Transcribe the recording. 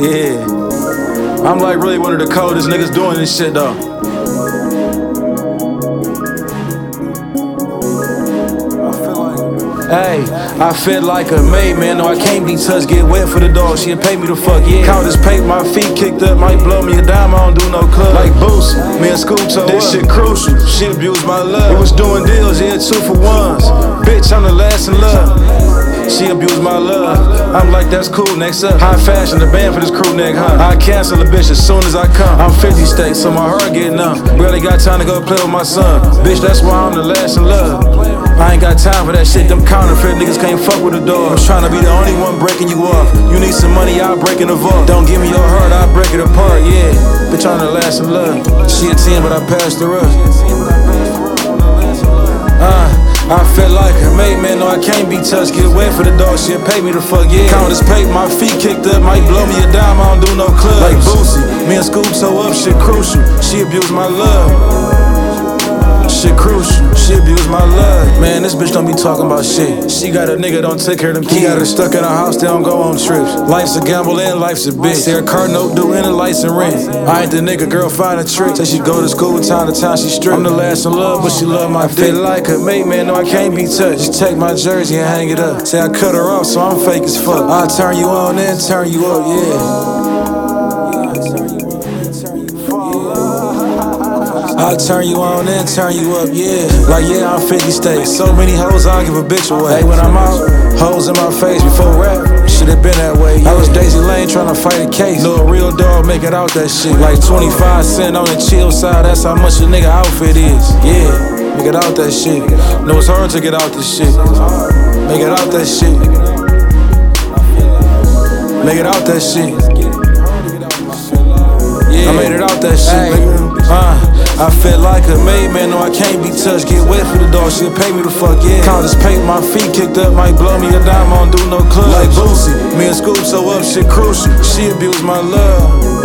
Yeah. I'm like really one of the coldest niggas doing this shit though. Hey, I feel like a maid, man. No, I can't be touched. Get wet for the dog. She'll pay me to fuck, yeah. Count this paper, my feet kicked up. Might blow me a dime. I don't do no club. Like Boosie, me and Scoop told this shit crucial. She abused my love. We was doing deals, yeah, 2 for 1s. Bitch, I'm the last in love. She abused my love. I'm like, that's cool, next up. High fashion, the band for this crew neck, huh? I cancel a bitch as soon as I come. I'm 50 states, so my heart getting numb. Barely got time to go play with my son. Bitch, that's why I'm the last in love. I ain't got time for that shit, them counterfeit niggas can't fuck with the dog. I'm tryna be the only one breaking you off. You need some money, I'll break in the vault. Don't give me your heart, I'll break it apart, yeah. Bitch, I'm the last in love. She a 10, but I passed her up. I feel like a maid, man, no, I can't be touched. Get wet for the dog, she'll pay me to fuck, yeah. Count this paper, my feet kicked up, might blow me a dime, I don't do no clubs. Like Boosie, me and Scoop so up, shit crucial. She abused my love. Shit crucial, she abused my love. Man, this bitch don't be talking about shit. She got a nigga, don't take care of them kids. He got her stuck in her house, they don't go on trips. Life's a gamble and life's a bitch. Say her car note due and the lights and rent. I ain't the nigga, girl, find a trick. Say she go to school time to time, she strict. I'm the last in love, but she love my dick. I feel like a mate, man, no, I can't be touched. Just take my jersey and hang it up. Say I cut her off, so I'm fake as fuck. I'll turn you on and turn you up, yeah. I'll turn you on and turn you up, yeah. Like, yeah, I'm 50 states. So many hoes, I'll give a bitch away. Hey, when I'm out, hoes in my face before rap. Should've been that way, yeah. I was Daisy Lane tryna fight a case. Know a real dog make it out that shit. Like 25 cents on the chill side, that's how much a nigga outfit is. Yeah, make it out that shit. Know it's hard to get out this shit. Make it out that shit. Make it out that shit. Yeah, I made it out that shit, nigga. I feel like a maid, man, no, I can't be touched. Get wet for the dog, she'll pay me to fuck, yeah. Count this paper, my feet kicked up, might blow me a dime, I don't do no clubs. Like Boosie, me and Scoop so up, shit crucial. She abused my love.